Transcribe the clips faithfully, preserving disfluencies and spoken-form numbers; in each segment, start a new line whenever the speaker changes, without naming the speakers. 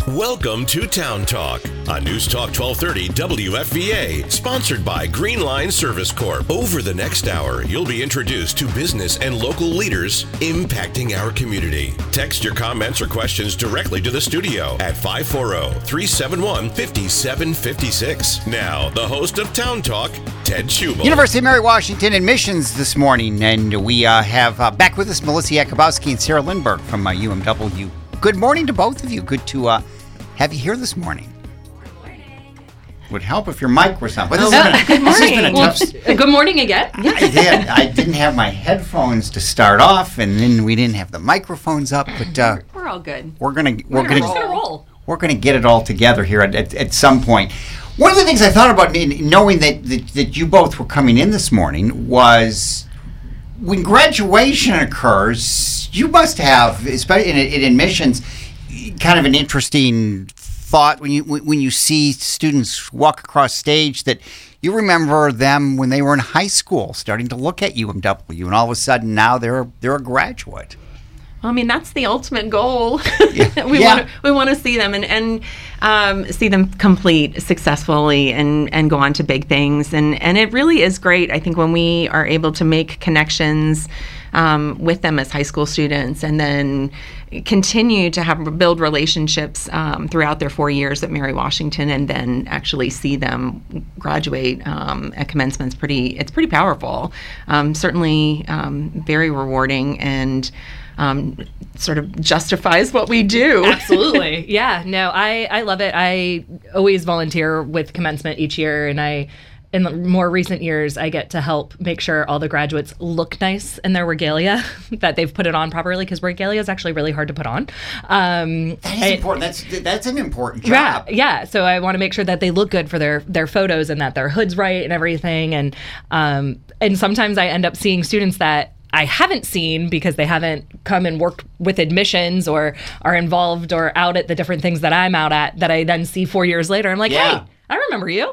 Welcome to Town Talk on News Talk twelve thirty W F V A, sponsored by Green Line Service Corp. Over the next hour, you'll be introduced to business and local leaders impacting our community. Text your comments or questions directly to the studio at five four zero, three seven one, five seven five six. Now, the host of Town Talk, Ted Schubel.
University of Mary Washington admissions this morning, and we uh, have uh, back with us Melissa Yakubowski and Sarah Lindberg from uh, U M W. Good morning to both of you. Good to uh, have you here this morning.
Good morning.
Would help if your mic was on. But
Oh,
this has been a-
good
this has
morning.
been a
Well,
tough-
good morning again.
I did. I didn't have my headphones to start off, and then we didn't have the microphones up. But uh,
We're all good.
we're gonna we're,
We're
gonna
just gonna roll.
we're gonna get it all together here at, at, at some point. One of the things I thought about in, knowing that, that that you both were coming in this morning was when graduation occurs, you must have, especially in, in admissions, kind of an interesting thought when you when you see students walk across stage that you remember them when they were in high school starting to look at U M W, and all of a sudden now they're they're a graduate.
I mean, that's the ultimate goal.
Yeah.
we
Yeah.
want to we want to see them and and um, see them complete successfully and and go on to big things. And and it really is great. I think when we are able to make connections um, with them as high school students, and then continue to have build relationships um, throughout their four years at Mary Washington, and then actually see them graduate um, at commencement. It's pretty. It's pretty powerful. Um, certainly, um, very rewarding and. Um, sort of justifies what we do.
Absolutely. Yeah. No, I, I love it. I always volunteer with commencement each year, and I, in the more recent years, I get to help make sure all the graduates look nice in their regalia, that they've put it on properly, because regalia is actually really hard to put on. Um,
That is
I-
important. That's that's an important
Yeah,
job.
yeah. So I want to make sure that they look good for their their photos, and that their hood's right and everything. And um, and sometimes I end up seeing students that I haven't seen because they haven't come and worked with admissions or are involved or out at the different things that I'm out at, that I then see four years later. I'm like,
Yeah.
hey, I remember you.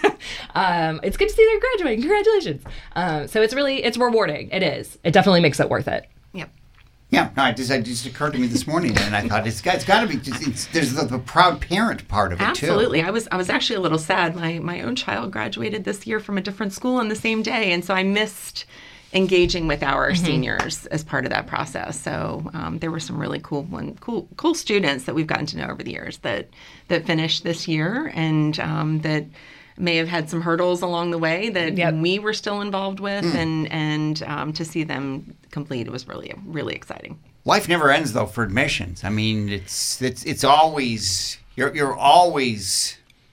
um, it's good to see they're graduating. Congratulations. Um, so it's really, it's rewarding. It is. It definitely makes it worth it.
Yep.
Yeah, no, it just, it just occurred to me this morning, and I thought it's got, it's got to be. Just, it's, there's the, the proud parent part of it
Absolutely.
too.
I was I was actually a little sad. My my own child graduated this year from a different school on the same day, and so I missed engaging with our
Mm-hmm.
seniors as part of that process. So um, there were some really cool one cool cool students that we've gotten to know over the years that that finished this year, and um, that may have had some hurdles along the way that
Yep.
we were still involved with,
Mm.
and and um, to see them complete, it was really really exciting.
Life never ends though for admissions. I mean, it's it's it's always you're you're always.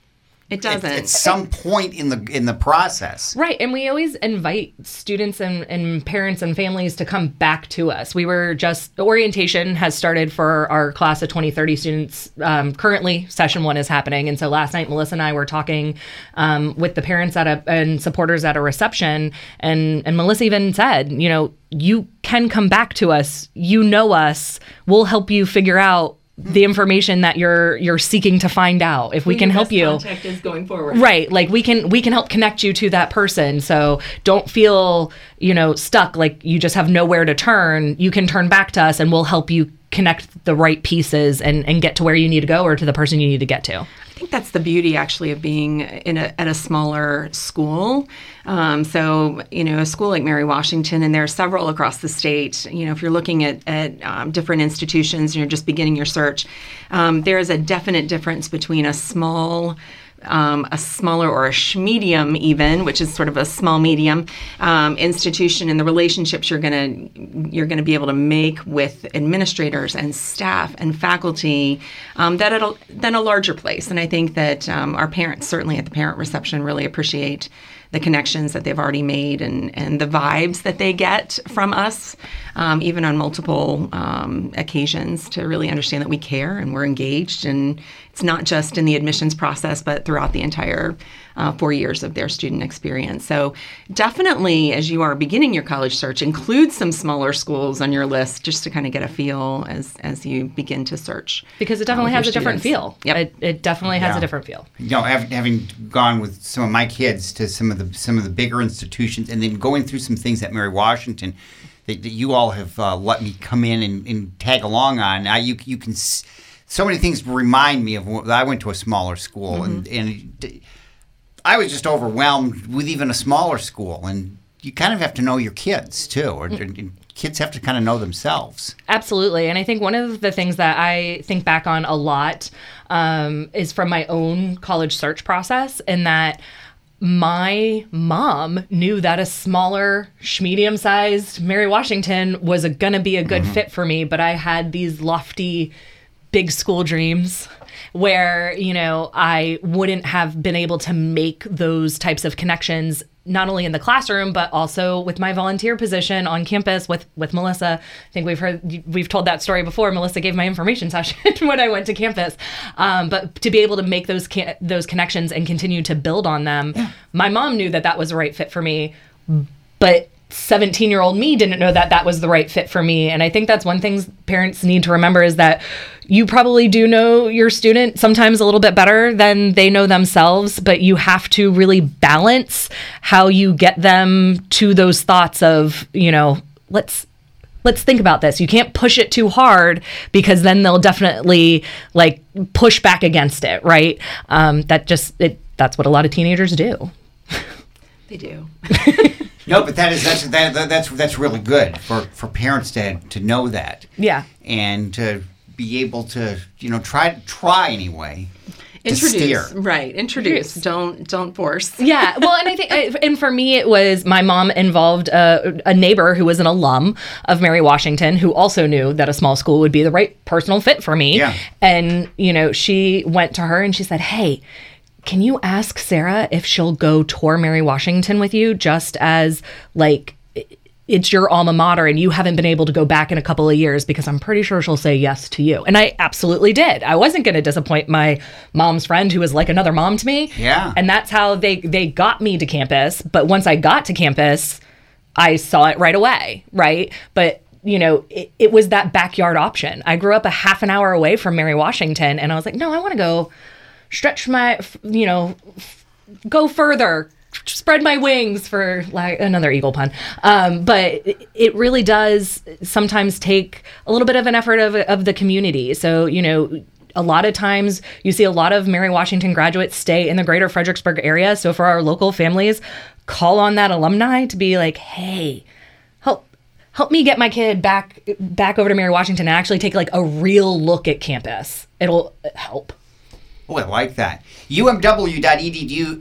It doesn't.
At, at some point in the in the process.
Right. And we always invite students and, and parents and families to come back to us. We were just, orientation has started for our class of twenty thirty students. Um, currently, session one is happening. And so last night, Melissa and I were talking um, with the parents at a, and supporters at a reception. And, and Melissa even said, you know, you can come back to us. You know us. We'll help you figure out the information that you're you're seeking to find out. If we can help you,
Contact is going forward.
right? Like we can we can help connect you to that person. So don't feel you know stuck, like you just have nowhere to turn. You can turn back to us, and we'll help you connect the right pieces and and get to where you need to go, or to the person you need to get to.
I think that's the beauty, actually, of being in a, at a smaller school. Um, so, you know, a school like Mary Washington, and there are several across the state. You know, if you're looking at, at um, different institutions and you're just beginning your search, um, there is a definite difference between a small Um, a smaller or a sh- medium even, which is sort of a small medium um, institution, and the relationships you're gonna you're gonna be able to make with administrators and staff and faculty um, that at a, than a larger place. And I think that um, our parents, certainly at the parent reception, really appreciate the connections that they've already made, and, and the vibes that they get from us, um, even on multiple um, occasions, to really understand that we care and we're engaged. And it's not just in the admissions process, but throughout the entire uh, four years of their student experience. So definitely, as you are beginning your college search, include some smaller schools on your list, just to kind of get a feel as, as you begin to search.
Because it definitely
uh,
has
with
a
your
different
students.
feel.
Yep.
It, it definitely has
Yeah.
a different feel.
You know, having, having gone with some of my kids to some of the some of the bigger institutions, and then going through some things at Mary Washington that, that you all have uh, let me come in and, and tag along on. Now you you can s- so many things remind me of when I went to a smaller school, mm-hmm. and, and I was just overwhelmed with even a smaller school. And you kind of have to know your kids, too, or mm-hmm. kids have to kind of know themselves.
Absolutely. And I think one of the things that I think back on a lot um, is from my own college search process, in that my mom knew that a smaller, medium-sized Mary Washington was going to be a good mm-hmm. fit for me, but I had these lofty, big school dreams where, you know, I wouldn't have been able to make those types of connections, not only in the classroom, but also with my volunteer position on campus with, with Melissa. I think we've heard, we've told that story before. Melissa gave my information session when I went to campus. Um, but to be able to make those ca- those connections and continue to build on them, yeah. my mom knew that that was the right fit for me, but seventeen-year-old me didn't know that that was the right fit for me. And I think that's one thing parents need to remember, is that you probably do know your student sometimes a little bit better than they know themselves, but you have to really balance how you get them to those thoughts of, you know, let's let's think about this. You can't push it too hard, because then they'll definitely like push back against it, right? Um, that just it that's what a lot of teenagers do.
They do.
No, but that is that's that, that's that's really good for, for parents to to know that.
Yeah.
And to be able to, you know, try try anyway.
Introduce, right? Introduce. Don't don't force.
Yeah. Well, and I think, and for me, it was my mom involved a, a neighbor who was an alum of Mary Washington, who also knew that a small school would be the right personal fit for me.
Yeah. And
you know, she went to her and she said, "Hey, can you ask Sarah if she'll go tour Mary Washington with you, just as like it's your alma mater and you haven't been able to go back in a couple of years, because I'm pretty sure she'll say yes to you." And I absolutely did. I wasn't going to disappoint my mom's friend, who was like another mom to me.
Yeah.
And that's how they, they got me to campus. But once I got to campus, I saw it right away, right? But you know, it, it was that backyard option. I grew up a half an hour away from Mary Washington, and I was like, no, I want to go stretch my, you know, go further, spread my wings, for like another eagle pun. Um, but it really does sometimes take a little bit of an effort of, of the community. So, you know, a lot of times you see a lot of Mary Washington graduates stay in the greater Fredericksburg area. So for our local families, call on that alumni to be like, hey, help help me get my kid back back over to Mary Washington and actually take like a real look at campus. It'll help.
Oh, I like that. U M W dot E D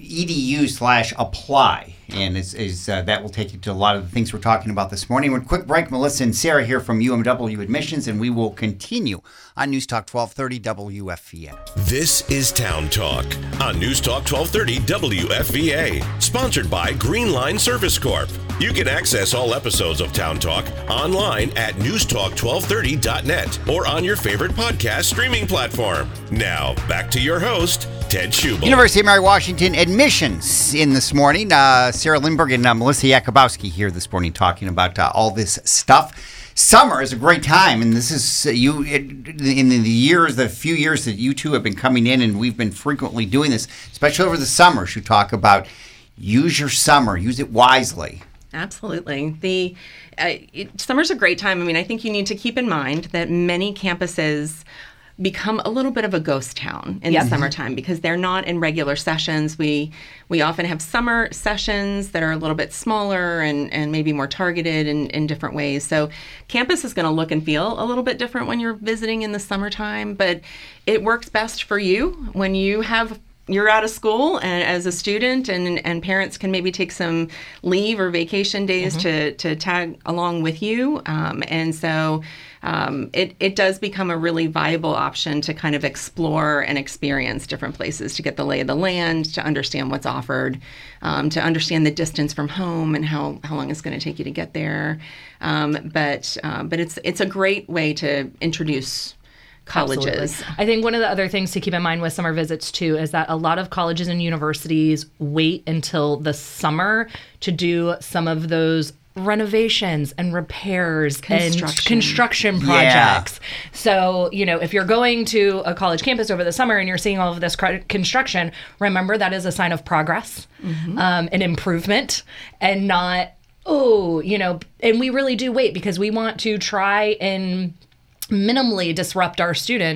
U slash apply. And is, is uh, that will take you to a lot of the things we're talking about this morning. With a quick break, Melissa and Sarah here from U M W Admissions, and we will continue on News Talk twelve thirty W F V A.
This is Town Talk on News Talk twelve thirty W F V A, sponsored by Green Line Service Corp. You can access all episodes of Town Talk online at news talk twelve thirty dot net or on your favorite podcast streaming platform. Now, back to your host, Ted Schubel.
University of Mary Washington admissions in this morning. Uh, Sarah Lindbergh and uh, Melissa Yakubowski here this morning talking about uh, all this stuff. Summer is a great time, and this is uh, you it, in the years, the few years that you two have been coming in, and we've been frequently doing this, especially over the summers. You talk about use your summer, use it wisely.
Absolutely. The uh, it, summer's a great time. I mean, I think you need to keep in mind that many campuses become a little bit of a ghost town in yep. the summertime because they're not in regular sessions. We we often have summer sessions that are a little bit smaller and, and maybe more targeted in, in different ways. So campus is going to look and feel a little bit different when you're visiting in the summertime, but it works best for you when you have you're out of school and as a student, and and parents can maybe take some leave or vacation days mm-hmm. to to tag along with you. Um, and so um, it, it does become a really viable option to kind of explore and experience different places, to get the lay of the land, to understand what's offered, um, to understand the distance from home and how, how long it's going to take you to get there. Um, but uh, but it's it's a great way to introduce colleges.
Absolutely. I think one of the other things to keep in mind with summer visits too is that a lot of colleges and universities wait until the summer to do some of those renovations and repairs construction. and construction projects. Yeah. So, you know, if you're going to a college campus over the summer and you're seeing all of this construction, remember that is a sign of progress, mm-hmm. um, and improvement, and not, oh, you know, and we really do wait because we want to try and minimally disrupt our students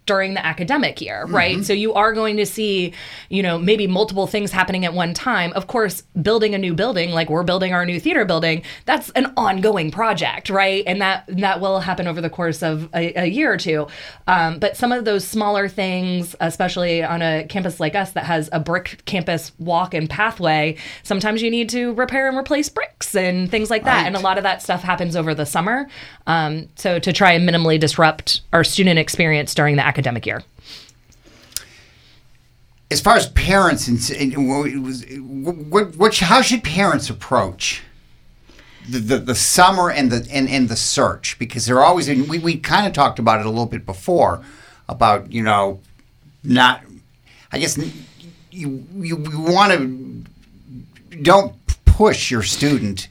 during the academic year, right? Mm-hmm. So you are going to see, you know, maybe multiple things happening at one time. Of course, building a new building, like we're building our new theater building, that's an ongoing project, right? And that that will happen over the course of a, a year or two. Um, but some of those smaller things, especially on a campus like us that has a brick campus walk and pathway, sometimes you need to repair and replace bricks and things like that. Right. And a lot of that stuff happens over the summer. Um, so to try and minimally disrupt our student experience during the academic year.
As far as parents, and what, what, how should parents approach the, the, the summer and the and, and the search? Because they're always, we, we kind of talked about it a little bit before about, you know, not, I guess you you, you want to, don't push your student,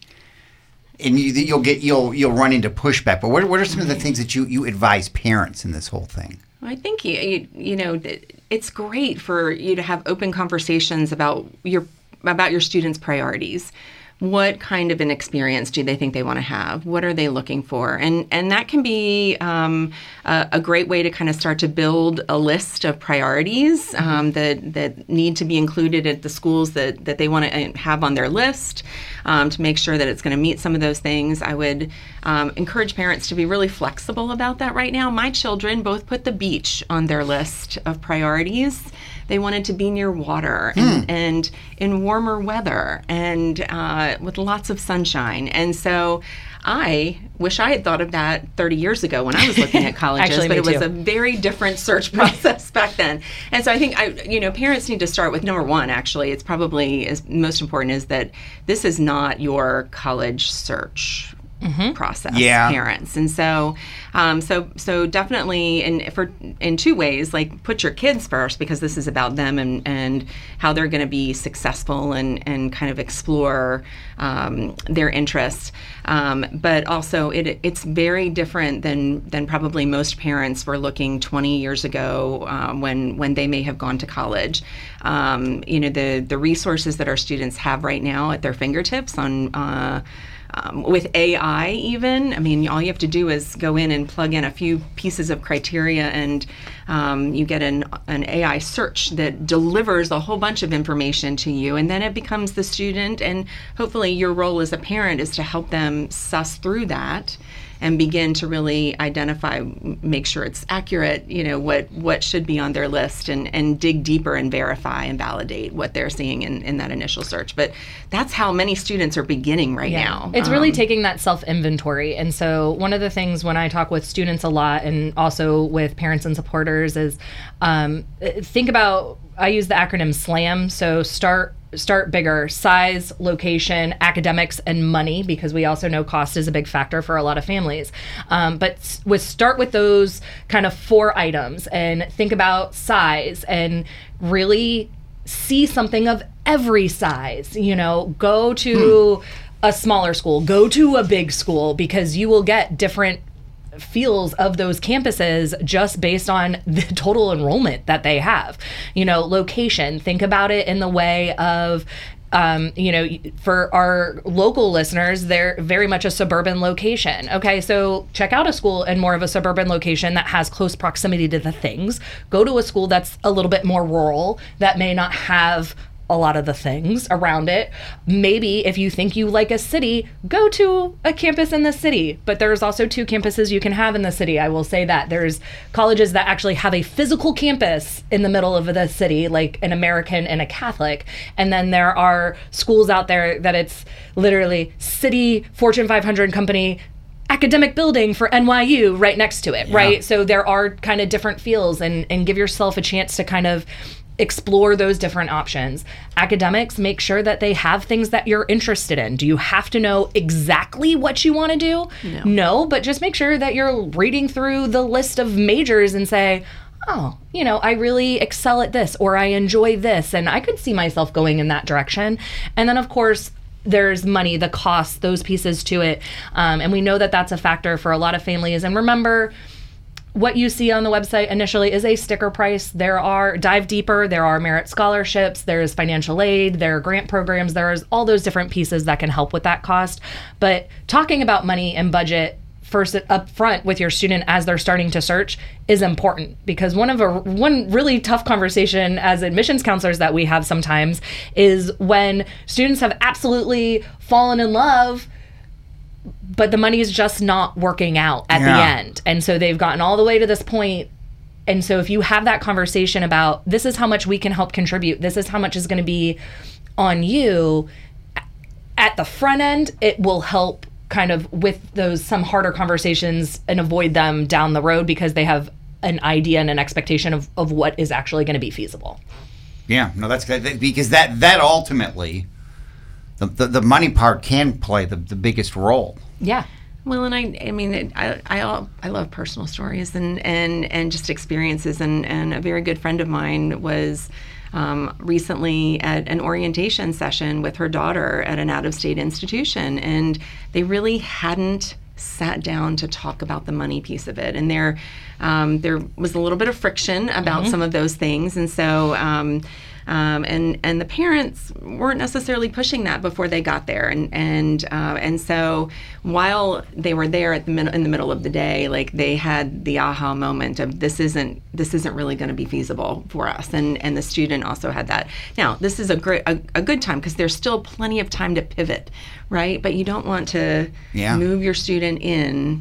and you, you'll get you'll you'll run into pushback. But what what are some of the things that you, you advise parents in this whole thing?
I think you, you you know it's great for you to have open conversations about your about your students' priorities. What kind of an experience do they think they want to have? What are they looking for? And and that can be um, a, a great way to kind of start to build a list of priorities um, that that need to be included at the schools that, that they want to have on their list um, to make sure that it's going to meet some of those things. I would um, encourage parents to be really flexible about that right now. My children both put the beach on their list of priorities. They wanted to be near water and, mm. and in warmer weather and uh, with lots of sunshine. And so I wish I had thought of that thirty years ago when I was looking at colleges,
Actually,
but it was
too.
a very different search process back then. And so I think, I, you know, parents need to start with number one, actually. It's probably is most important is that this is not your college search Mm-hmm. process,
yeah.
parents. And so um, so so definitely in for in two ways, like put your kids first, because this is about them and, and how they're going to be successful and, and kind of explore um, their interests. Um, but also it it's very different than than probably most parents were looking twenty years ago um, when when they may have gone to college. Um, you know, the the resources that our students have right now at their fingertips on uh, Um, with A I even, I mean, all you have to do is go in and plug in a few pieces of criteria and um, you get an, an A I search that delivers a whole bunch of information to you, and then it becomes the student, and hopefully your role as a parent is to help them suss through that and begin to really identify, make sure it's accurate, you know, what, what should be on their list, and, and dig deeper and verify and validate what they're seeing in, in that initial search. But that's how many students are beginning right
yeah.
now.
It's
um,
really taking that self-inventory. And so one of the things when I talk with students a lot and also with parents and supporters is um, think about, I use the acronym SLAM, so start Start bigger: size, location, academics, and money, because we also know cost is a big factor for a lot of families. Um, but with start with those kind of four items and think about size and really see something of every size. You know, go to hmm. a smaller school, go to a big school, because you will get different feels of those campuses just based on the total enrollment that they have. You know, location, think about it in the way of Um, you know, for our local listeners, they're very much a suburban location. Okay, so check out a school in more of a suburban location that has close proximity to the things. Go to a school that's a little bit more rural, that may not have a lot of the things around it. Maybe if you think you like a city, go to a campus in the city. But there's also two campuses you can have in the city. I will say that. There's colleges that actually have a physical campus in the middle of the city, like an American and a Catholic. And then there are schools out there that it's literally city, Fortune five hundred company, academic building for N Y U right next to it, yeah. right? So there are kind of different feels, and, and give yourself a chance to kind of explore those different options. Academics, make sure that they have things that you're interested in. Do you have to know exactly what you want to do?
No.
No, but just make sure that you're reading through the list of majors and say, oh, you know, I really excel at this, or I enjoy this, and I could see myself going in that direction. And then, of course, there's money, the cost, those pieces to it. Um, and we know that that's a factor for a lot of families. And remember, what you see on the website initially is a sticker price. There are, dive deeper, there are merit scholarships, there's financial aid, there are grant programs, there's all those different pieces that can help with that cost. But talking about money and budget first up front with your student as they're starting to search is important, because one of a one really tough conversation as admissions counselors that we have sometimes is when students have absolutely fallen in love, but the money is just not working out at
Yeah.
the end. And so they've gotten all the way to this point. And so if you have that conversation about, this is how much we can help contribute, this is how much is going to be on you, at the front end, it will help kind of with those some harder conversations and avoid them down the road, because they have an idea and an expectation of, of what is actually going to be feasible.
Yeah, no, that's good, because that that ultimately, the the, the money part can play the, the biggest role.
Yeah.
Well, and I, I mean, it, I, I, I love personal stories and, and, and just experiences. And, and a very good friend of mine was um, recently at an orientation session with her daughter at an out-of-state institution, and they really hadn't sat down to talk about the money piece of it. And there, um, there was a little bit of friction about mm-hmm. some of those things, and so. Um, Um, and and the parents weren't necessarily pushing that before they got there, and and uh, and so while they were there at the min- in the middle of the day, like they had the aha moment of this isn't this isn't really going to be feasible for us, and and the student also had that. Now this is a great a, a good time, because there's still plenty of time to pivot, right? But you don't want to
yeah.
move your student in.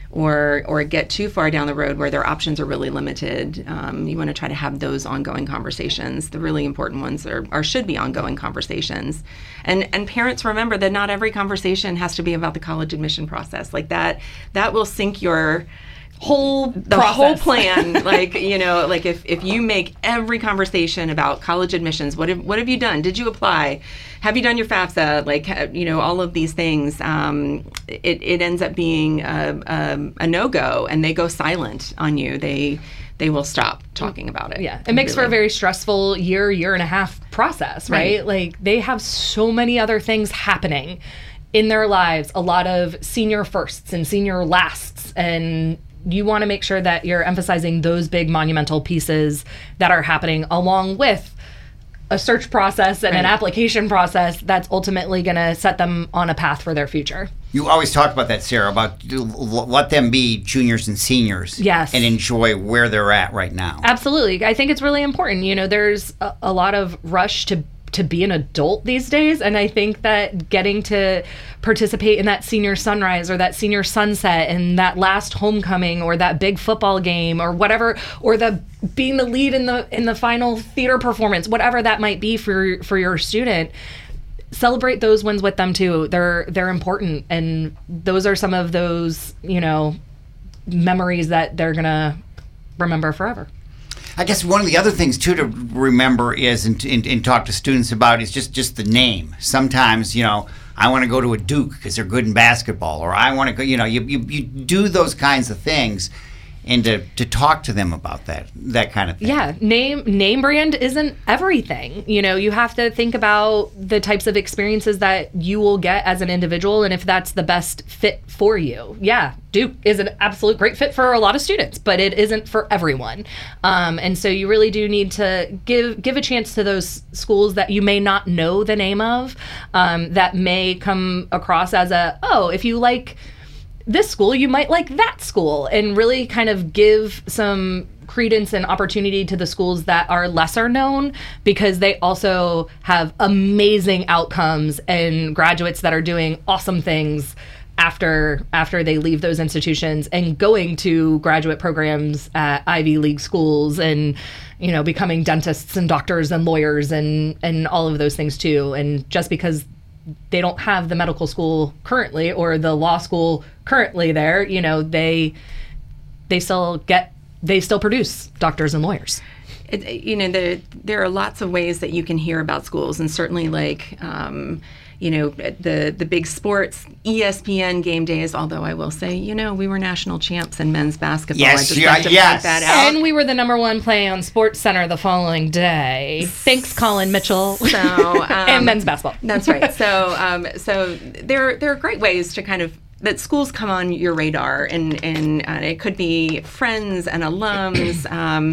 Or, or get too far down the road where their options are really limited. Um, you want to try to have those ongoing conversations. The really important ones are, are should be ongoing conversations, and and parents remember that not every conversation has to be about the college admission process. Like that, that will sink your
whole
the
process.
whole plan. Like you know, like if, if you make every conversation about college admissions, what have what have you done? Did you apply? Have you done your FAFSA? Like, you know, all of these things, um, it, it ends up being a, a, a no-go, and they go silent on you. They they will stop talking about it.
Yeah, it makes really. for a very stressful year, year and a half process, right? right? Like, they have so many other things happening in their lives, a lot of senior firsts and senior lasts, and you want to make sure that you're emphasizing those big monumental pieces that are happening along with a search process and right. an application process that's ultimately going to set them on a path for their future.
You always talk about that, Sarah, about let them be juniors and seniors.
Yes.
And enjoy where they're at right now.
Absolutely. I think it's really important. You know, there's a, a lot of rush to to be an adult these days, and I think that getting to participate in that senior sunrise or that senior sunset and that last homecoming or that big football game or whatever, or the being the lead in the in the final theater performance, whatever that might be for for your student, celebrate those wins with them too. They're they're important, and those are some of those, you know, memories that they're gonna remember forever.
I guess one of the other things, too, to remember is, and, and, and talk to students about, is just, just the name. Sometimes, you know, I want to go to a Duke because they're good in basketball, or I want to go, you know, you, you, you do those kinds of things, and to, to talk to them about that, that kind of thing.
Yeah, name name brand isn't everything. You know, you have to think about the types of experiences that you will get as an individual, and if that's the best fit for you. Yeah, Duke is an absolute great fit for a lot of students, but it isn't for everyone. Um, and so you really do need to give give a chance to those schools that you may not know the name of, um, that may come across as a, oh, if you like this school, you might like that school, and really kind of give some credence and opportunity to the schools that are lesser known, because they also have amazing outcomes and graduates that are doing awesome things after after they leave those institutions and going to graduate programs at Ivy League schools, and, you know, becoming dentists and doctors and lawyers and and all of those things too. And just because they don't have the medical school currently or the law school currently there, you know, they they still get they still produce doctors and lawyers.
It, you know, the, there are lots of ways that you can hear about schools, and certainly, like, um, you know, the the big sports, E S P N game days. Although I will say, you know, we were national champs in men's basketball.
Yes,
I just
yeah,
like to
yes.
point that out.
And we were the number one play on Sports Center the following day. Thanks, Colin Mitchell.
So um,
and men's basketball.
That's right. So um, so there there are great ways to kind of that schools come on your radar, and and uh, it could be friends and alums. Um,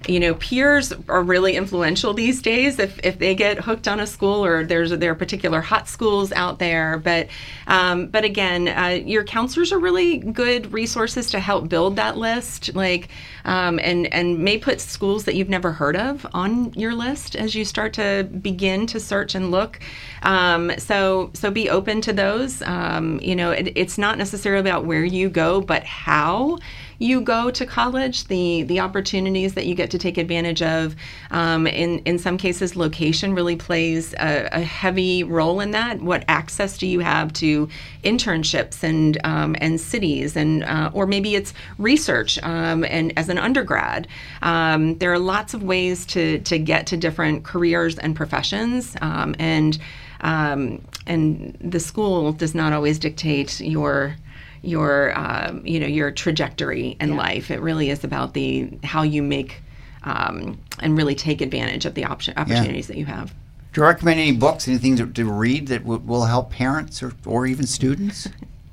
you know, peers are really influential these days if, if they get hooked on a school, or there's there are particular hot schools out there. But um, but again, uh, your counselors are really good resources to help build that list, like um, and and may put schools that you've never heard of on your list as you start to begin to search and look. Um, so so be open to those. Um, you know, it, it's not necessarily about where you go, but how you go to college, the the opportunities that you get to take advantage of. Um, in, in some cases, location really plays a, a heavy role in that. What access do you have to internships and um, and cities, and uh, or maybe it's research um, and as an undergrad. Um, there are lots of ways to, to get to different careers and professions, um, and um, and the school does not always dictate your your um, you know your trajectory in yeah. life. It really is about the how you make um, and really take advantage of the option opportunities yeah. that you have.
Do you recommend any books, anything to, to read that w- will help parents or, or even students?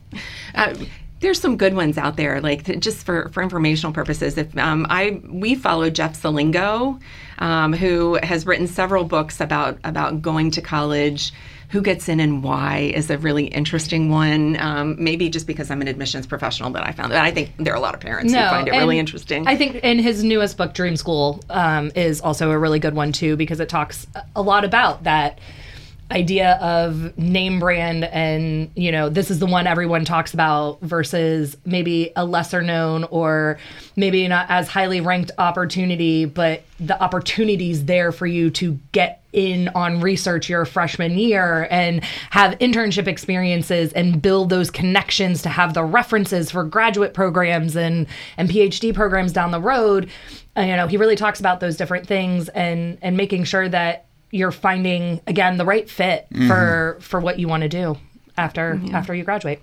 uh, There's some good ones out there, like th- just for, for informational purposes. If um, I we follow Jeff Salingo, um, who has written several books about about going to college. Who Gets In and Why is a really interesting one. Um, maybe just because I'm an admissions professional that I found that. I think there are a lot of parents
no,
who find it really interesting.
I think in his newest book, Dream School, um, is also a really good one too, because it talks a lot about that idea of name brand and, you know, this is the one everyone talks about versus maybe a lesser known or maybe not as highly ranked opportunity, but the opportunity's there for you to get in on research your freshman year and have internship experiences and build those connections to have the references for graduate programs and, and PhD programs down the road. Uh, you know, he really talks about those different things and, and making sure that you're finding, again, the right fit mm-hmm. for for what you want to do after mm-hmm. after you graduate.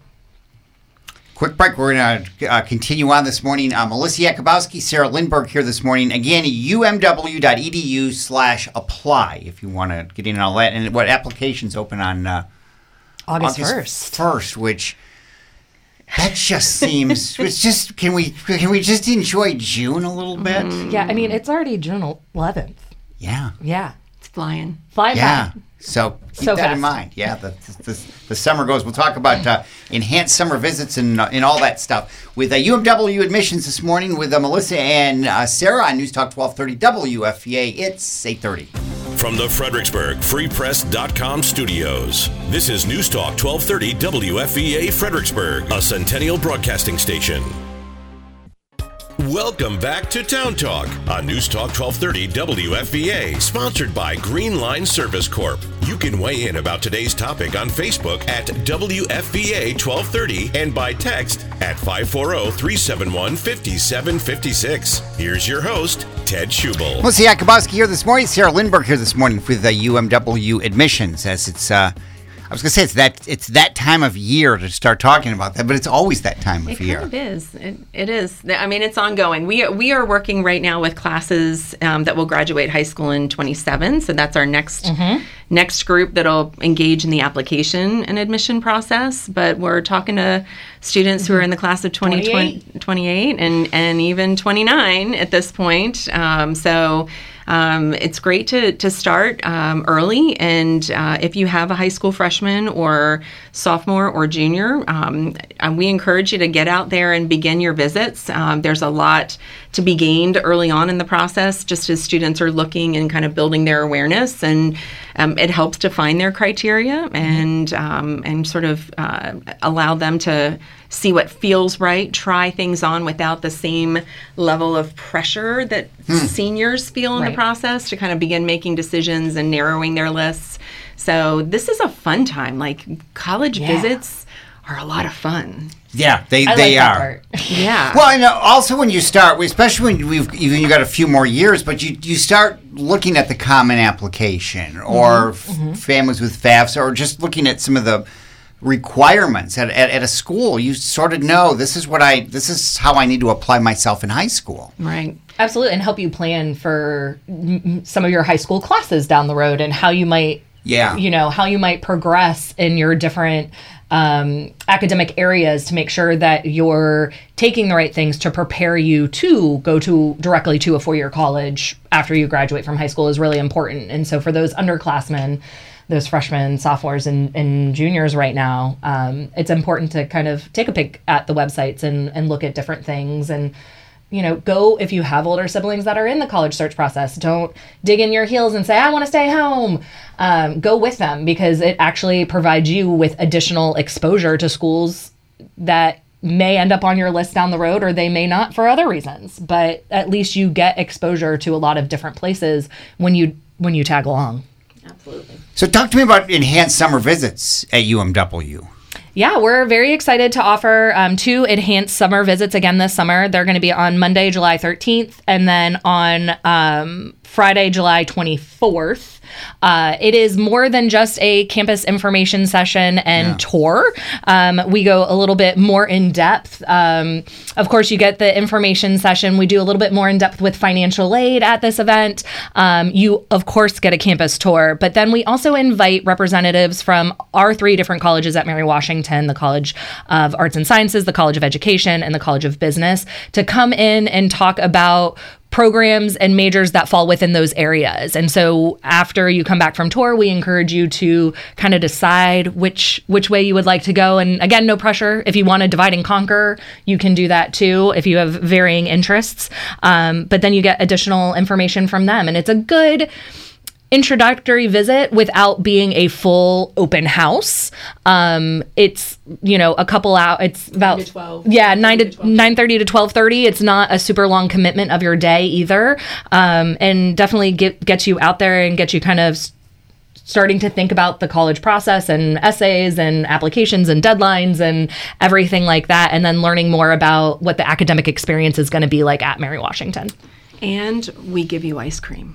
Quick break. We're going to uh, continue on this morning. Uh, Melissa Yakubowski, Sarah Lindberg here this morning. Again, umw.edu slash apply if you want to get in on all that. And what applications open on uh,
August,
August
first.
first, which that just seems, it's just, can we, can we just enjoy June a little bit?
Mm-hmm. Yeah, I mean, it's already June eleventh.
Yeah.
Yeah.
Flying.
Flying
yeah.
by.
So keep
so
that
fast.
in mind. Yeah, the, the, the summer goes. We'll talk about uh, enhanced summer visits and uh, and all that stuff with uh, U M W admissions this morning with uh, Melissa and uh, Sarah on News Talk twelve thirty W F V A. It's eight thirty.
From the Fredericksburg Free Press dot com studios, this is News Talk twelve thirty W F V A Fredericksburg, a Centennial Broadcasting station. Welcome back to Town Talk on News Talk twelve thirty W F V A, sponsored by Green Line Service Corp. You can weigh in about today's topic on Facebook at W F V A twelve thirty and by text at five four zero, three seven one, five seven five six. Here's your host, Ted Schubel.
Melissa Yakubowski here this morning. Sarah Lindberg here this morning with the U M W admissions, as it's uh, I was going to say it's that it's that time of year to start talking about that, but it's always that time of
it
year.
It kind of is. It, it is. I mean, it's ongoing. We we are working right now with classes um, that will graduate high school in twenty-seven. So that's our next mm-hmm. next group that'll engage in the application and admission process. But we're talking to students mm-hmm. who are in the class of twenty twenty-eight and and even twenty-nine at this point. Um, so. Um, it's great to, to start um, early, and uh, if you have a high school freshman or sophomore or junior, um, we encourage you to get out there and begin your visits. Um, there's a lot to be gained early on in the process, just as students are looking and kind of building their awareness, and um, it helps to find their criteria and um, and sort of uh, allow them to see what feels right, try things on without the same level of pressure that hmm. seniors feel in right. the process to kind of begin making decisions and narrowing their lists. So this is a fun time. Like college yeah. visits are a lot of fun.
Yeah, they
I
they
like
are.
That part.
Yeah.
Well, and also when you start, especially when we've even you got a few more years, but you you start looking at the common application or mm-hmm. f- families with FAFSA, or just looking at some of the requirements at, at at a school. You sort of know this is what I this is how I need to apply myself in high school.
Right.
Absolutely, and help you plan for m- some of your high school classes down the road and how you might,
yeah,
you know, how you might progress in your different um, academic areas to make sure that you're taking the right things to prepare you to go to directly to a four-year college after you graduate from high school is really important. And so for those underclassmen, those freshmen, sophomores, and, and juniors right now, um, it's important to kind of take a peek at the websites and, and look at different things. And, you know, go if you have older siblings that are in the college search process. Don't dig in your heels and say, I want to stay home. Um, go with them, because it actually provides you with additional exposure to schools that may end up on your list down the road, or they may not for other reasons. But at least you get exposure to a lot of different places when you when you tag along.
Absolutely.
So talk to me about enhanced summer visits at U M W.
Yeah, we're very excited to offer um, two enhanced summer visits again this summer. They're going to be on Monday, July thirteenth, and then on um, Friday, July twenty-fourth. Uh, it is more than just a campus information session and yeah. tour. Um, we go a little bit more in depth. Um, of course, you get the information session. We do a little bit more in depth with financial aid at this event. Um, you, of course, get a campus tour, but then we also invite representatives from our three different colleges at Mary Washington, the College of Arts and Sciences, the College of Education, and the College of Business, to come in and talk about programs and majors that fall within those areas. And so after you come back from tour, we encourage you to kind of decide which which way you would like to go. And again, no pressure. If you want to divide and conquer, you can do that too if you have varying interests. Um, but then you get additional information from them. And it's a good introductory visit without being a full open house. Um, it's, you know, a couple out. It's about
nine to twelve.
Yeah, nine to nine thirty to twelve thirty. It's not a super long commitment of your day either, um, and definitely get gets you out there and get you kind of starting to think about the college process and essays and applications and deadlines and everything like that, and then learning more about what the academic experience is going to be like at Mary Washington.
And we give you ice cream.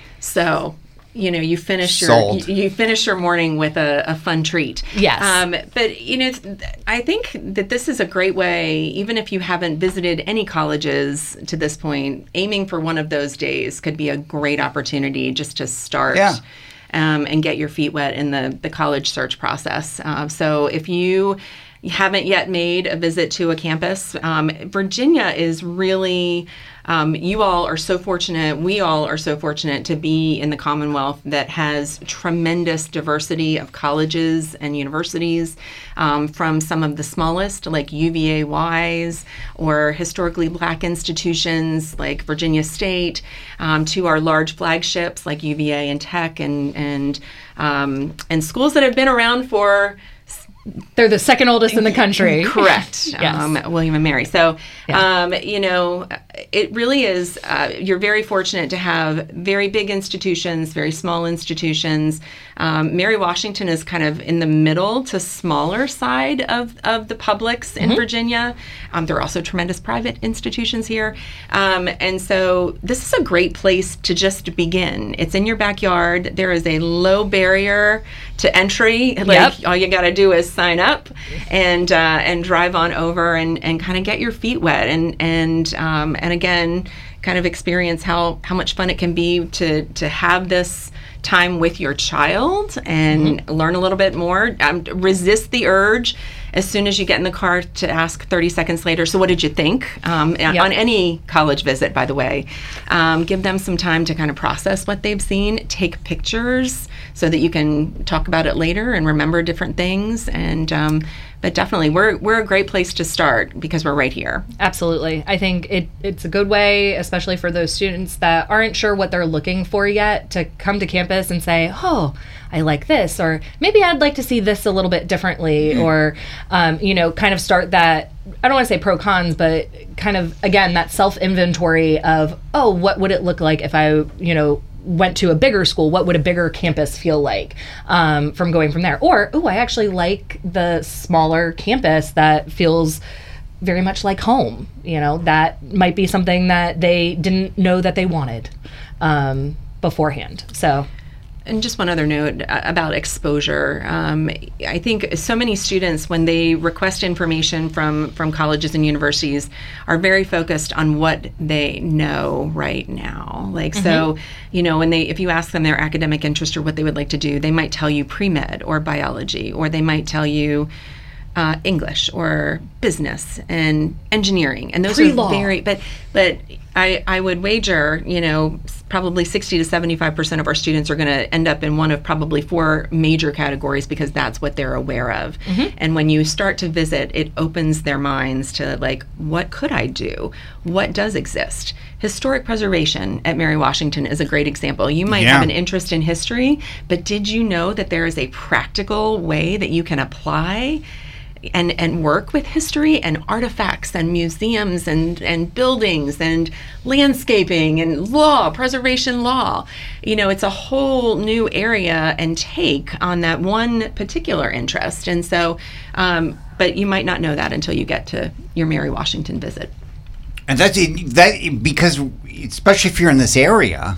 So, you know, you finish your
Sold.
you, you finish your morning with a, a fun treat.
Yes.
Um, but you know, I think that this is a great way, even if you haven't visited any colleges to this point, aiming for one of those days could be a great opportunity just to start.
Yeah.
Um, and get your feet wet in the the college search process. Uh, so if you haven't yet made a visit to a campus, um, Virginia is really, um, you all are so fortunate, we all are so fortunate to be in the Commonwealth that has tremendous diversity of colleges and universities, um, from some of the smallest like U V A-Wise or historically black institutions like Virginia State, um, to our large flagships like U V A and Tech, and, and, um, and schools that have been around for
They're the second oldest in the country.
Correct.
Yes.
um, William and Mary. So,
Yeah.
um, you know, it really is, uh, you're very fortunate to have very big institutions, very small institutions. Um, Mary Washington is kind of in the middle to smaller side of, of the publics in
Mm-hmm.
Virginia. Um, there are also tremendous private institutions here. Um, and so this is a great place to just begin. It's in your backyard. There is a low barrier to entry. Like,
Yep.
all you got to do is sign up and uh, and drive on over and, and kind of get your feet wet and and um, and again kind of experience how, how much fun it can be to to have this time with your child and mm-hmm. learn a little bit more. Um, resist the urge as soon as you get in the car to ask thirty seconds later, so what did you think? Um,
Yep.
On any college visit, by the way. Um, give them some time to kind of process what they've seen. Take pictures so that you can talk about it later and remember different things. And um, but definitely, we're we're a great place to start because we're right here.
Absolutely. I think it, it's a good way, especially for those students that aren't sure what they're looking for yet, to come to campus and say, oh, I like this, or maybe I'd like to see this a little bit differently, or, um, you know, kind of start that, I don't want to say pro cons, but kind of, again, that self-inventory of, oh, what would it look like if I, you know, went to a bigger school? What would a bigger campus feel like um, from going from there? Or, oh, I actually like the smaller campus that feels very much like home. You know, that might be something that they didn't know that they wanted um, beforehand. So.
And just one other note uh, about exposure. Um, I think so many students, when they request information from, from colleges and universities, are very focused on what they know right now. Like, mm-hmm. so, you know, when they, if you ask them their academic interest or what they would like to do, they might tell you pre-med or biology, or they might tell you uh, English or business and engineering, and those
Pre-law.
are very. But but I I would wager, you know, probably sixty to seventy-five percent of our students are going to end up in one of probably four major categories because that's what they're aware of. Mm-hmm. And when you start to visit, it opens their minds to like, what could I do? What does exist? Historic preservation at Mary Washington is a great example. You might
Yeah.
have an interest in history, but did you know that there is a practical way that you can apply and and work with history and artifacts and museums and and buildings and landscaping and law, preservation law? You know, it's a whole new area and take on that one particular interest. And so, um, but you might not know that until you get to your Mary Washington visit.
And that's that because, especially if you're in this area,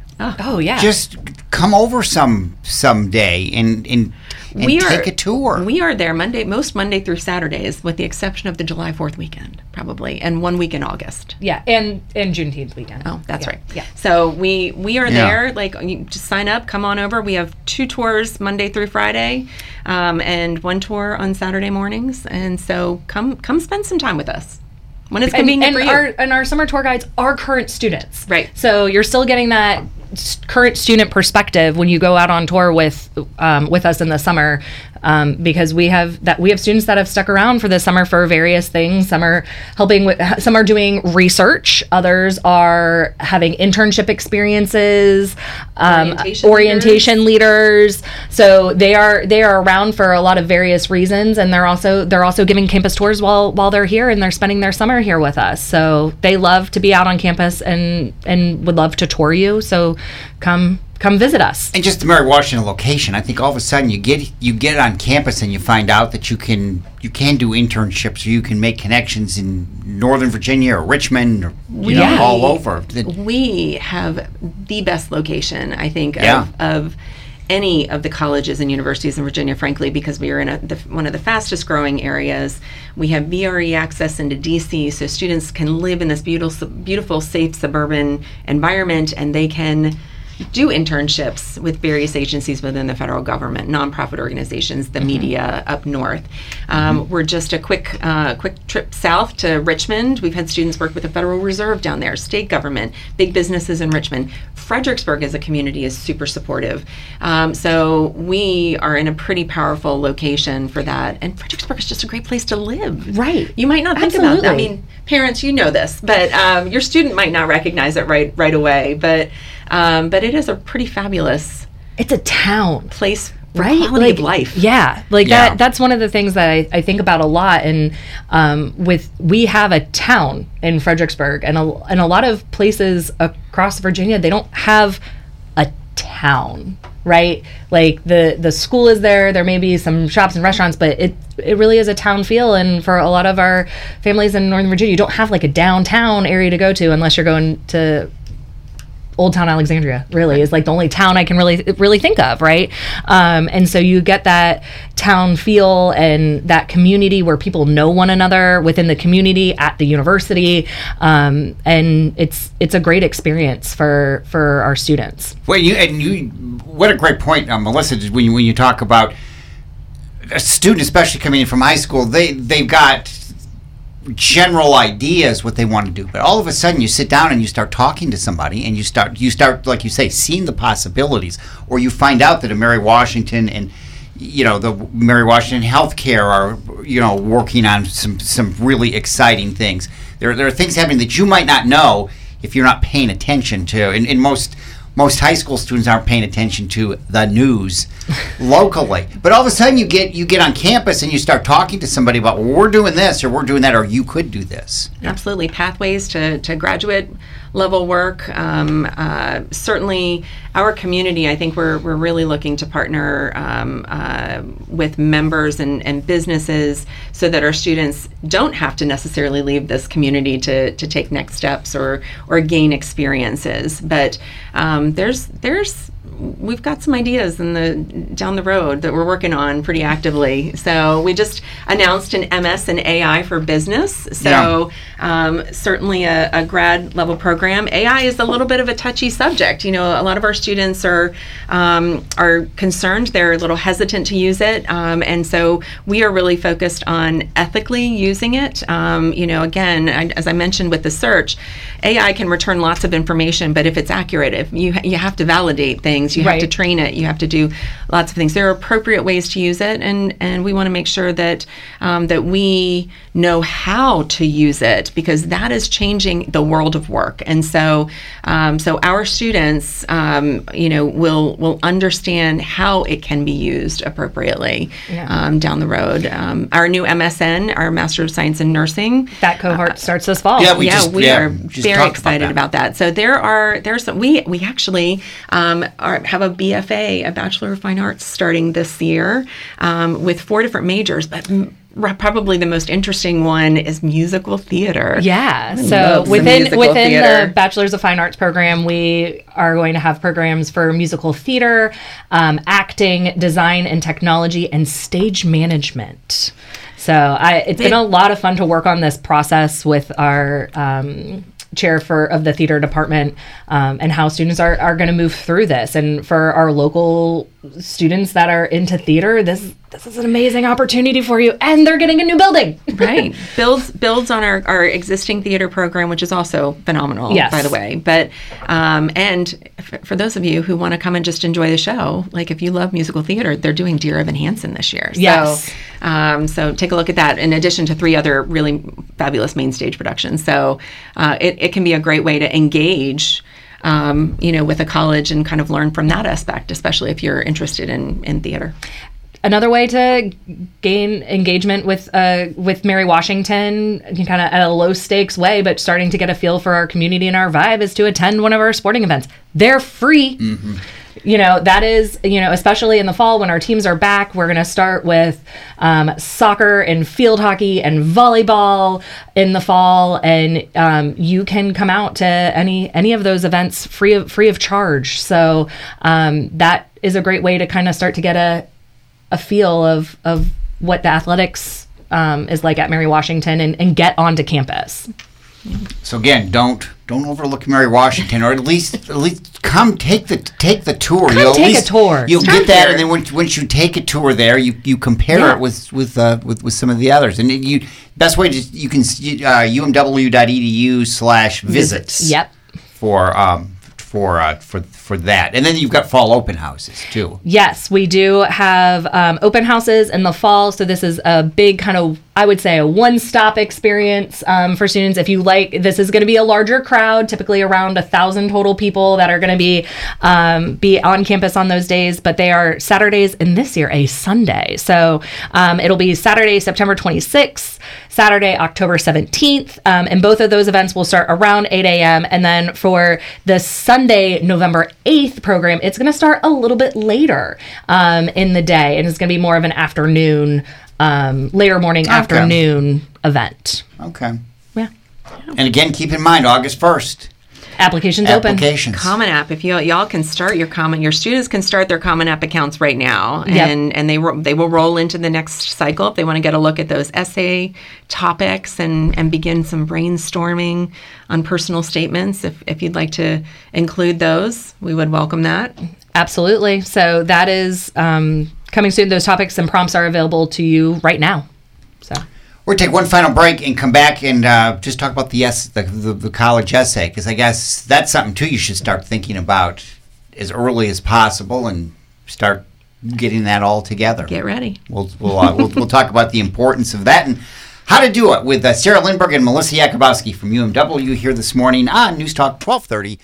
Oh yeah.
just come over some someday and and, and
We
take
are-
a tour.
We are there Monday, most Monday through Saturdays, with the exception of the July fourth weekend, probably, and one week in August.
yeah, and and Juneteenth weekend.
Oh, that's
Yeah,
right.
Yeah.
So we we are
Yeah.
there. Like, you just sign up, come on over. We have two tours Monday through Friday, um, and one tour on Saturday mornings. And so come come spend some time with us when it's
And,
convenient
and
for you.
our and our summer tour guides are current students.
Right.
So you're still getting that s- current student perspective when you go out on tour with um, with us in the summer, um, because we have that we have students that have stuck around for the summer for various things. Some are helping with, some are doing research. Others are having internship experiences, um,
Orientation
orientation leaders. So they are they are around for a lot of various reasons, and they're also they're also giving campus tours while while they're here, and they're spending their summer here with us. So they love to be out on campus and and would love to tour you. So come come visit us.
And just the Mary Washington location, I think all of a sudden you get you get on campus and you find out that you can you can do internships, or you can make connections in Northern Virginia or Richmond, or you know,
Yeah.
all over. The-
We have the best location, I think,
Yeah.
of, of any of the colleges and universities in Virginia, frankly, because we are in a, the, one of the fastest growing areas. We have V R E access into D C, so students can live in this beautiful, beautiful, safe suburban environment, and they can do internships with various agencies within the federal government, nonprofit organizations, the media up north. Um, We're just a quick, uh, quick trip south to Richmond. We've had students work with the Federal Reserve down there, state government, big businesses in Richmond. Fredericksburg as a community is super supportive. Um, so we are in a pretty powerful location for that. And Fredericksburg is just a great place to live.
Right.
You might not think about that. I
Absolutely.
mean, parents, you know this, but um, your student might not recognize it right right away. But um, but it is a pretty fabulous
It's a town.
place, for
Right,
quality of life.
Yeah, like
Yeah.
that. That's one of the things that I, I think about a lot. And um, with we have a town in Fredericksburg, and a, and a lot of places across Virginia, they don't have a town, right? Like the the school is there. There may be some shops and restaurants, but it it really is a town feel. And for a lot of our families in Northern Virginia, you don't have like a downtown area to go to unless you're going to Old Town Alexandria. Really is like the only town I can really really think of, right? Um, and so you get that town feel and that community where people know one another within the community at the university, um, and it's it's a great experience for for our students.
Well, you and you, what a great point, uh, Melissa. When you, when you talk about a student, especially coming in from high school, they they've got general ideas what they want to do, but all of a sudden you sit down and you start talking to somebody, and you start you start like you say, seeing the possibilities, or you find out that a Mary Washington and you know the Mary Washington Healthcare are you know working on some some really exciting things. There there are things happening that you might not know if you're not paying attention to, and, and most. Most high school students aren't paying attention to the news locally. But all of a sudden you get you get on campus and you start talking to somebody about, well, we're doing this or we're doing that, or you could do this.
Absolutely. Pathways to, to graduate level work. Um, uh, certainly our community, I think we're, we're really looking to partner um, uh, with members and, and businesses so that our students don't have to necessarily leave this community to, to take next steps or, or gain experiences. But um, there's there's we've got some ideas in the down the road that we're working on pretty actively. So we just announced an M S in A I for business. So yeah. um, certainly a, a grad level program. A I is a little bit of a touchy subject. You know, a lot of our students are um, are concerned. They're a little hesitant to use it, um, and so we are really focused on ethically using it. Um, you know, again, I, as I mentioned with the search, A I can return lots of information, but if it's accurate, if you you have to validate things. You have
right.
to train it. You have to do lots of things. There are appropriate ways to use it, and, and we want to make sure that um, that we know how to use it, because that is changing the world of work. And so, um, so our students, um, you know, will will understand how it can be used appropriately yeah. um, down the road. Um, our new M S N, our Master of Science in Nursing,
that cohort uh, starts this fall.
Yeah, we
yeah,
just,
we
yeah,
are very excited about that. about that. So there are there's some, we we actually. Um, Are, have a B F A, a Bachelor of Fine Arts, starting this year um, with four different majors, but m- probably the most interesting one is musical theater.
Yeah,
I
so within within
theater.
the Bachelor's of Fine Arts program, we are going to have programs for musical theater, um, acting, design and technology, and stage management. So I, it's been a lot of fun to work on this process with our um, chair for of the theater department, um, and how students are, are going to move through this. And for our local students that are into theater, this this is an amazing opportunity for you, and they're getting a new building.
Right. Builds builds on our, our existing theater program, which is also phenomenal,
yes.
by the way. But um, and f- for those of you who want to come and just enjoy the show, like if you love musical theater, they're doing Dear Evan Hansen this year. So,
yes.
Um, so take a look at that, in addition to three other really fabulous main stage productions. So uh, it, it can be a great way to engage Um, you know, with a college and kind of learn from that aspect, especially if you're interested in, in theater.
Another way to gain engagement with uh, with Mary Washington, kind of at a low stakes way, but starting to get a feel for our community and our vibe, is to attend one of our sporting events. They're free. Mm-hmm. You know, that is, you know, especially in the fall when our teams are back, we're going to start with um, soccer and field hockey and volleyball in the fall. And um, you can come out to any any of those events free of, free of charge. So um, that is a great way to kind of start to get a a feel of, of what the athletics um, is like at Mary Washington, and, and get onto campus.
So again, don't don't overlook Mary Washington, or at least at least come take the take the tour.
Come
you'll
take
at least,
a tour.
You'll
Start
get that,
here.
and then once, once you take a tour there, you, you compare
Yeah.
it with with, uh, with with some of the others. And you best way to you can uh, U M W dot E D U slash visits.
Yep.
For um for uh, for for that, and then you've got fall open houses too.
Yes, we do have um, open houses in the fall. So this is a big kind of, I would say, a one-stop experience um, for students. If you like, this is going to be a larger crowd, typically around a thousand total people that are going to be um, be on campus on those days. But they are Saturdays, and this year a Sunday. So um, it'll be Saturday, September twenty-sixth, Saturday, October seventeenth, um, and both of those events will start around eight a.m. And then for the Sunday, November eighth program, it's going to start a little bit later um, in the day, and it's going to be more of an afternoon, um, later morning,
Okay.
afternoon event.
Okay.
Yeah.
And again, keep in mind August first.
Applications open.
Applications.
Common App. If you y'all can start your common, your students can start their Common App accounts right now,
Yep.
and and they ro- they will roll into the next cycle if they want to get a look at those essay topics and and begin some brainstorming on personal statements. If if you'd like to include those, we would welcome that.
Absolutely. So that is um, coming soon. Those topics and prompts are available to you right now. So.
We're going to take one final break and come back and uh, just talk about the, es- the, the the college essay, because I guess that's something, too, you should start thinking about as early as possible and start getting that all together.
Get ready.
We'll we'll, uh, we'll, we'll talk about the importance of that and how to do it with uh, Sarah Lindberg and Melissa Yakubowski from U M W here this morning on News Talk twelve thirty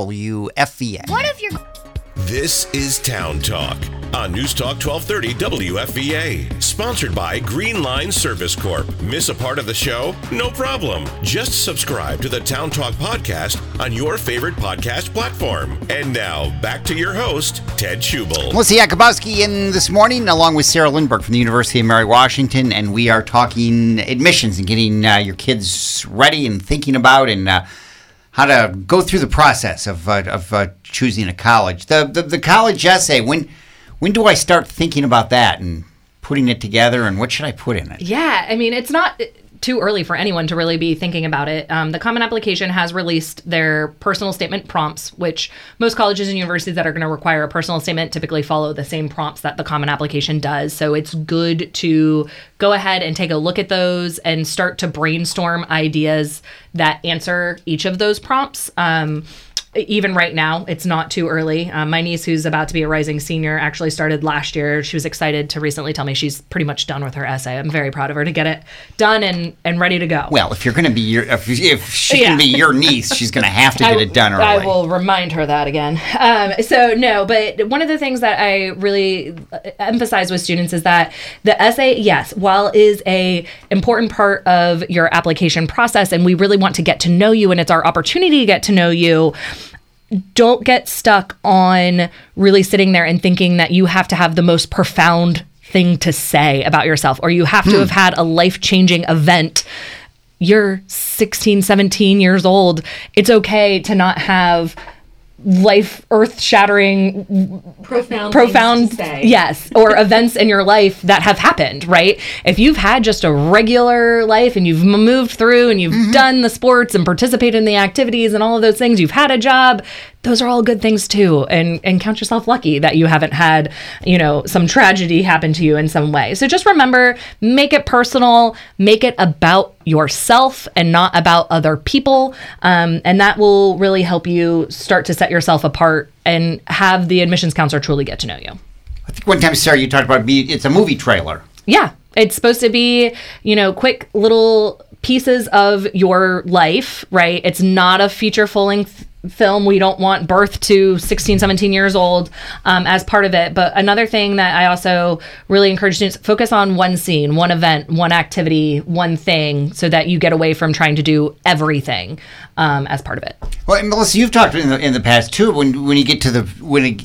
W F V A.
What if you're...
This is Town Talk on News Talk twelve thirty W F V A. Sponsored by Green Line Service Corp. Miss a part of the show? No problem. Just subscribe to the Town Talk podcast on your favorite podcast platform. And now, back to your host, Ted Schubel.
Melissa Yakubowski in this morning, along with Sarah Lindberg from the University of Mary Washington, and we are talking admissions and getting uh, your kids ready and thinking about and uh, how to go through the process of uh, of uh, choosing a college. The, the the college essay. When when do I start thinking about that and putting it together, and what should I put in it?
Yeah, I mean, it's not too early for anyone to really be thinking about it. Um, the Common Application has released their personal statement prompts, which most colleges and universities that are going to require a personal statement typically follow the same prompts that the Common Application does. So it's good to go ahead and take a look at those and start to brainstorm ideas that answer each of those prompts. Um, Even right now, it's not too early. Um, my niece, who's about to be a rising senior, actually started last year. She was excited to recently tell me she's pretty much done with her essay. I'm very proud of her to get it done and, and ready to go.
Well, if you're going to be your, if, if she
Yeah.
can be your niece, she's going to have to get
I,
it done early.
I will remind her that again. Um, so no, but one of the things that I really emphasize with students is that the essay, yes, while is a important part of your application process, and we really want to get to know you, and it's our opportunity to get to know you. Don't get stuck on really sitting there and thinking that you have to have the most profound thing to say about yourself, or you have to have had a life-changing event. You're sixteen, seventeen years old. It's okay to not have life earth-shattering
Profound,
profound
things to say.
yes, or events in your life that have happened, right? If you've had just a regular life and you've m- moved through and you've mm-hmm. done the sports and participated in the activities and all of those things, you've had a job, those are all good things too. And and count yourself lucky that you haven't had, you know, some tragedy happen to you in some way. So just remember, make it personal, make it about yourself and not about other people. Um, and that will really help you start to set yourself apart and have the admissions counselor truly get to know you.
I think one time, Sarah, you talked about be, it's a movie trailer.
Yeah, it's supposed to be, you know, quick little pieces of your life, right? It's not a feature full-length film. We don't want birth to sixteen, seventeen years old um, as part of it. But another thing that I also really encourage students, focus on one scene, one event, one activity, one thing, so that you get away from trying to do everything um, as part of it.
Well, and Melissa, you've talked in the in the past too. When when you get to the when it,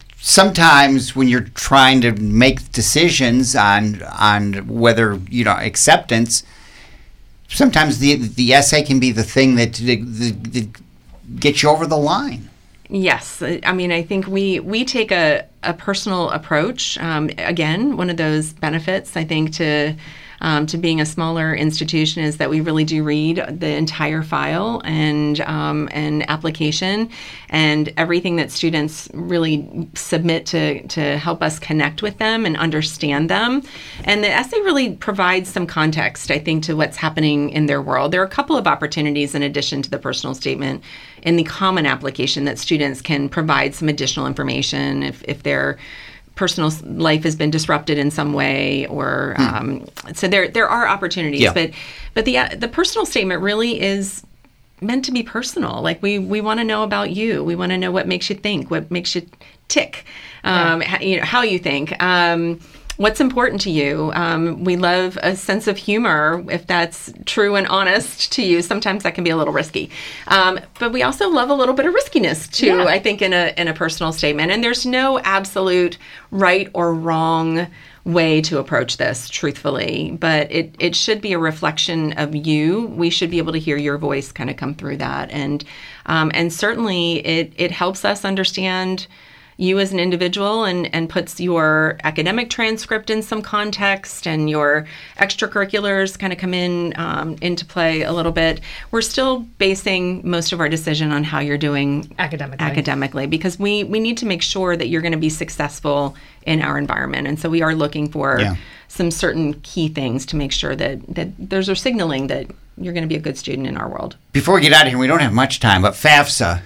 sometimes when you're trying to make decisions on on whether you know acceptance, sometimes the the essay can be the thing that the, the, the get you over the line.
Yes. I mean, I think we, we take a, a personal approach. Um, again, one of those benefits, I think, to um, to being a smaller institution is that we really do read the entire file and um, and application and everything that students really submit to, to help us connect with them and understand them. And the essay really provides some context, I think, to what's happening in their world. There are a couple of opportunities in addition to the personal statement in the Common Application that students can provide some additional information if, if their personal life has been disrupted in some way, or um, so there there are opportunities.
Yeah.
But but the uh, the personal statement really is meant to be personal. Like we we want to know about you. We want to know what makes you think, what makes you tick, um,
Yeah.
how, you know, how you think. Um, What's important to you? Um, we love a sense of humor, if that's true and honest to you. Sometimes that can be a little risky. Um, but we also love a little bit of riskiness, too,
Yeah.
I think, in a in a personal statement. And there's no absolute right or wrong way to approach this, truthfully. But it, it should be a reflection of you. We should be able to hear your voice kind of come through that. And, um, and certainly it, it helps us understand you as an individual and, and puts your academic transcript in some context, and your extracurriculars kind of come in um, into play a little bit. We're still basing most of our decision on how you're doing
Academically.
academically because we, we need to make sure that you're going to be successful in our environment. And so we are looking for
Yeah.
some certain key things to make sure that, that there's a signaling that you're going to be a good student in our world.
Before we get out of here, we don't have much time, but FAFSA.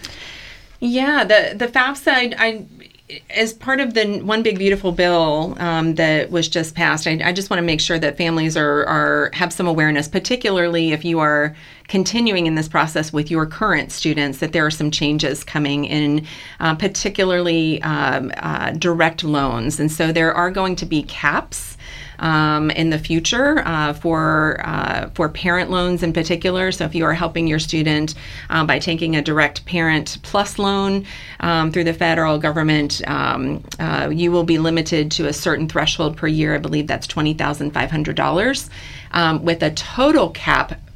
Yeah, the the FAFSA, I, I, as part of the One Big Beautiful Bill um, that was just passed, I, I just want to make sure that families are, are have some awareness, particularly if you are continuing in this process with your current students, that there are some changes coming in, uh, particularly um, uh, direct loans. And so there are going to be caps Um, in the future uh, for uh, for parent loans in particular. So if you are helping your student uh, by taking a direct parent plus loan um, through the federal government, um, uh, you will be limited to a certain threshold per year. I believe that's twenty thousand five hundred dollars um, with a total cap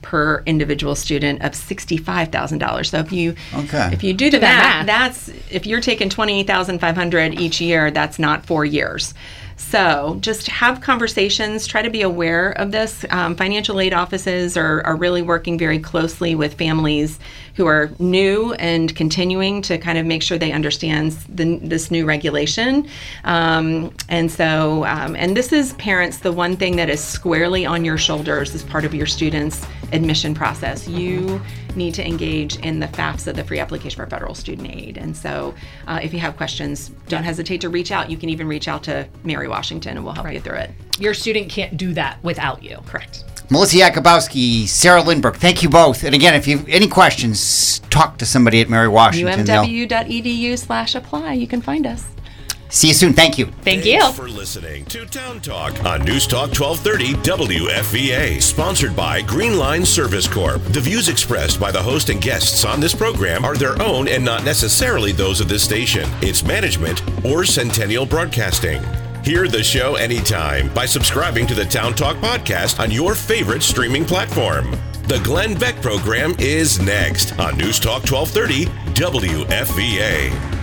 per individual student of sixty-five thousand dollars. So if you
Okay.
if you do the
Do that
math,
math.
that's if you're taking twenty-eight thousand five hundred each year, that's not four years. So just have conversations, try to be aware of this. Um, financial aid offices are, are really working very closely with families who are new and continuing to kind of make sure they understand the, this new regulation. Um, and so, um, and this is parents, the one thing that is squarely on your shoulders as part of your students' admission process. You need to engage in the FAFSA, the Free Application for Federal Student Aid. And so uh, if you have questions, don't hesitate to reach out. You can even reach out to Mary Washington and we'll help
Right.
you through it.
Your student can't do that without you.
Correct.
Melissa Yakubowski, Sarah Lindbergh, thank you both. And again, if you have any questions, talk to somebody at Mary Washington. They'll-
umw.edu slash apply. You can find us.
See you soon. Thank you.
Thank
Thanks
you.
for listening to Town Talk on News Talk twelve thirty W F V A, sponsored by Green Line Service Corp. The views expressed by the host and guests on this program are their own and not necessarily those of this station, its management, or Centennial Broadcasting. Hear the show anytime by subscribing to the Town Talk podcast on your favorite streaming platform. The Glenn Beck program is next on News Talk twelve thirty W F V A.